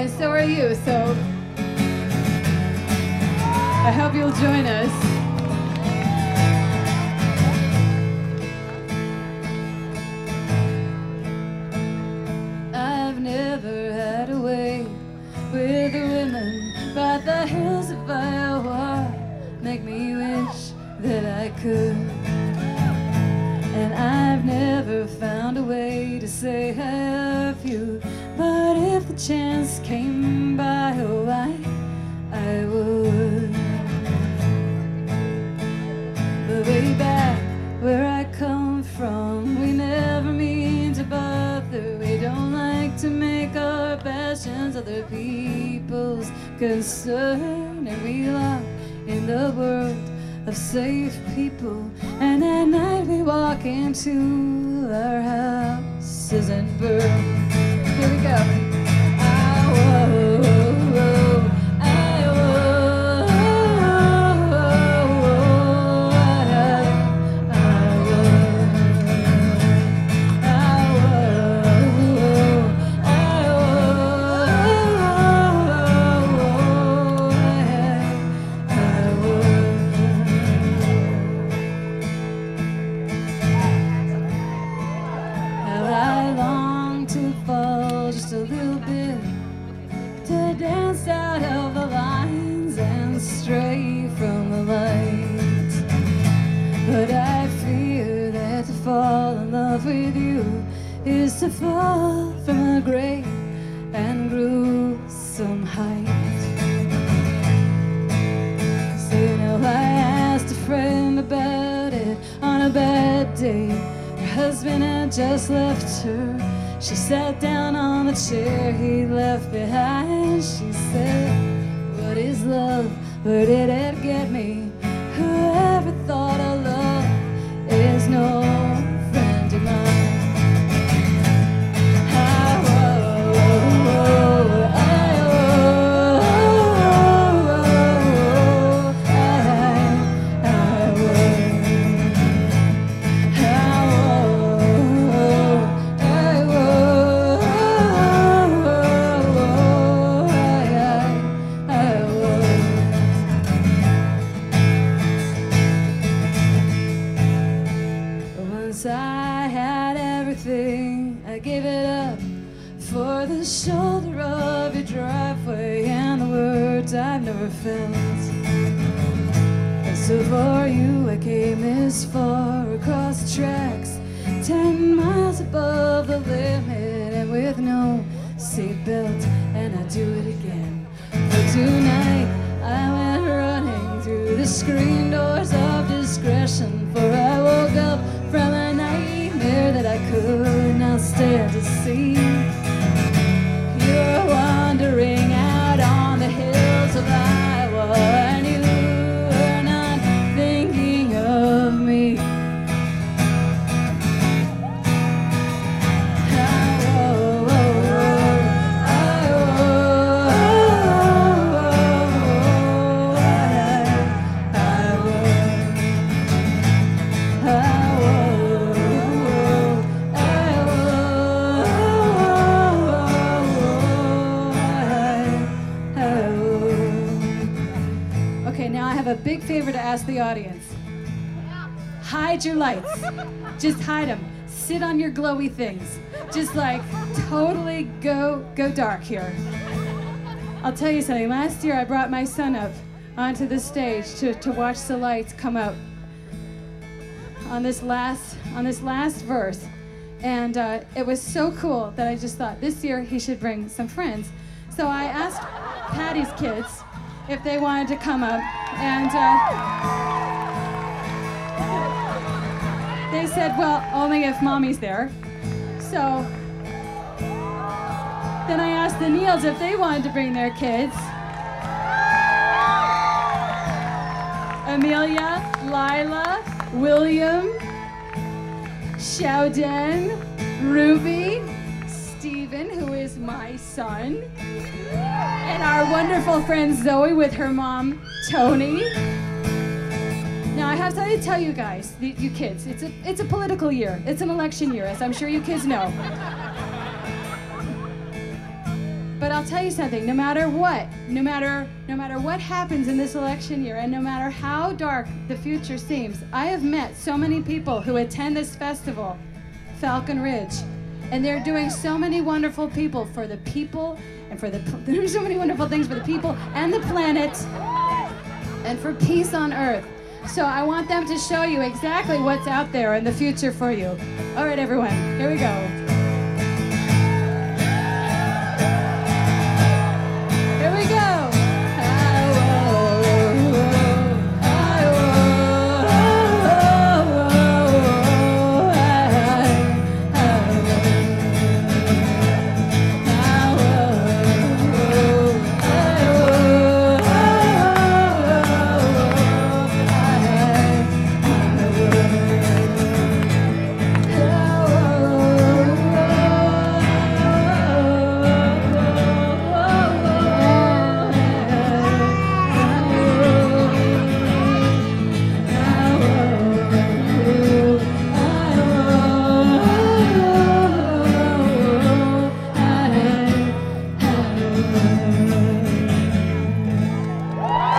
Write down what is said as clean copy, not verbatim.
and so are you. So I hope you'll join us. I've never had a way with the women, but the hills of Iowa make me wish that I could. And I've never found a way to say I love you, but if the chance came by, oh, I would. But way back where I come from, we never mean to bother. We don't like to make our passions other people's concern, and we lock in the world of safe people, and at night we walk into our houses and burn. Here we go. To fall from a great and gruesome height. So you know, I asked a friend about it on a bad day. Her husband had just left her. She sat down on the chair he left behind. She said, what is love? Where did it get me? Whoever thought a love is no friend of mine? I've never felt. And so for you I came this far across the tracks, 10 miles above the limit, and with no seatbelt, and I'd do it again. For tonight I went running through the screen doors of discretion, for I woke up from a nightmare that I could not stand to see. You're wandering out on the hills of Iowa, and you are not thinking of me. A big favor to ask the audience. Hide your lights. Just hide them. Sit on your glowy things. Just like totally go dark here. I'll tell you something. Last year I brought my son up onto the stage to watch the lights come out on this last verse, and it was so cool that I just thought this year he should bring some friends. So I asked Patty's kids if they wanted to come up, and they said, well, only if Mommy's there. So then I asked the Neils if they wanted to bring their kids. Amelia, Lila, William, Xiaoden, Ruby, Stephen, who is my son, and our wonderful friend Zoe with her mom, Tony. Now I have to tell you guys, you kids, it's a political year. It's an election year, as I'm sure you kids know. But I'll tell you something, no matter what happens in this election year, and no matter how dark the future seems, I have met so many people who attend this festival, Falcon Ridge, and they're doing so many wonderful people for the people, and they're doing so many wonderful things for the people and the planet, and for peace on earth. So I want them to show you exactly what's out there in the future for you. All right, everyone, here we go.